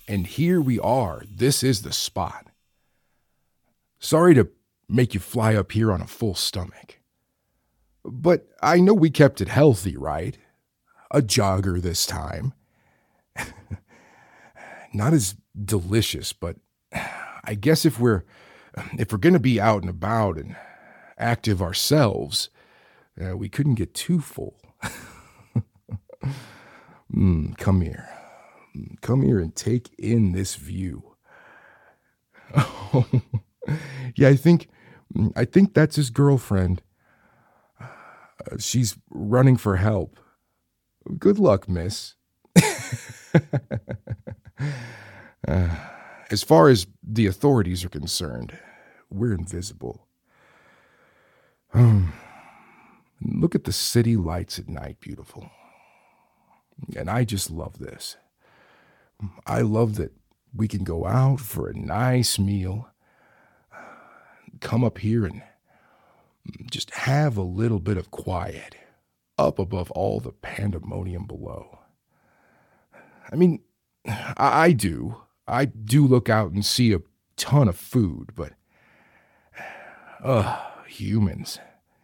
And here we are. This is the spot. Sorry to make you fly up here on a full stomach. But I know we kept it healthy, right? A jogger this time. Not as delicious, but I guess if we're going to be out and about and active ourselves, we couldn't get too full. Come here. Come here and take in this view. Yeah, I think that's his girlfriend. She's running for help. Good luck, miss. As far as the authorities are concerned, we're invisible. Look at the city lights at night, beautiful. And I just love this. I love that we can go out for a nice meal, come up here and just have a little bit of quiet up above all the pandemonium below. I mean, I do look out and see a ton of food, but humans.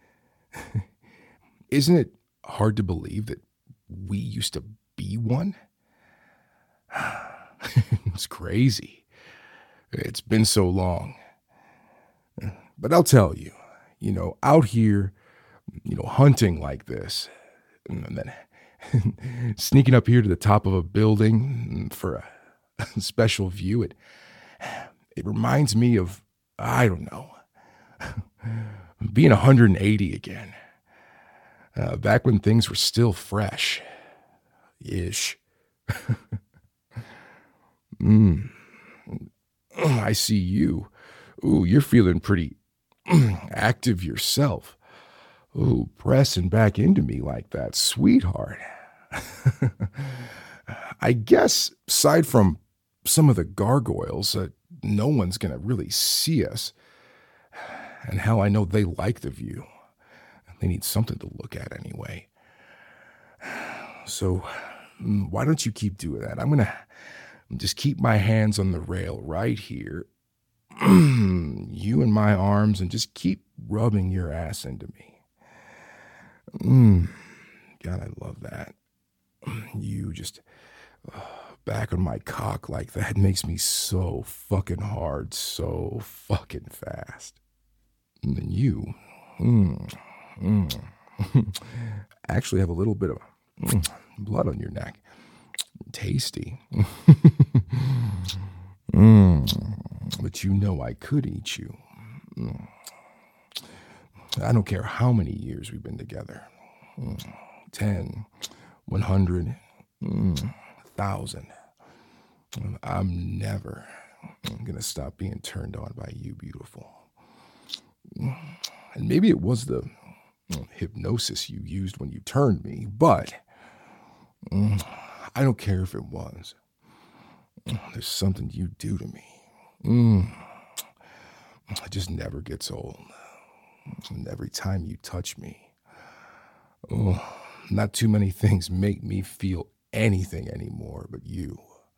Isn't it hard to believe that we used to be one? It's crazy. It's been so long. But I'll tell you, out here, hunting like this, and then sneaking up here to the top of a building for a special view, it reminds me of, I don't know, being 180 again. Back when things were still fresh-ish. I see you. Ooh, you're feeling pretty active yourself. Ooh, pressing back into me like that, sweetheart. I guess, aside from some of the gargoyles, no one's going to really see us. And hell, I know they like the view. They need something to look at anyway. So, why don't you keep doing that? I'm going to just keep my hands on the rail right here. You in my arms, and just keep rubbing your ass into me. God, I love that. You just back on my cock like that makes me so fucking hard, so fucking fast. And then you actually have a little bit of blood on your neck. Tasty. But I could eat you. I don't care how many years we've been together. 10, 100, 1,000. I'm never going to stop being turned on by you, beautiful. And maybe it was the hypnosis you used when you turned me, but I don't care if it was. There's something you do to me. It just never gets old. And every time you touch me, not too many things make me feel anything anymore but you.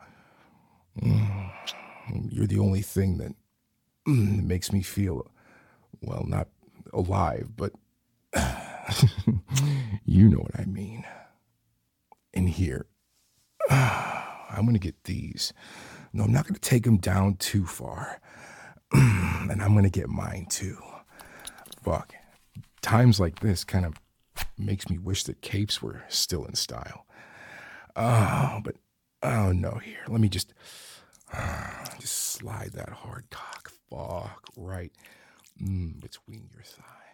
You're the only thing that makes me feel, well, not alive, but you know what I mean. In here, I'm going to get these. No, I'm not going to take them down too far. And I'm going to get mine too. Fuck. Times like this kind of makes me wish that capes were still in style. But no, here. Let me just slide that hard cock. Fuck, right between your thighs.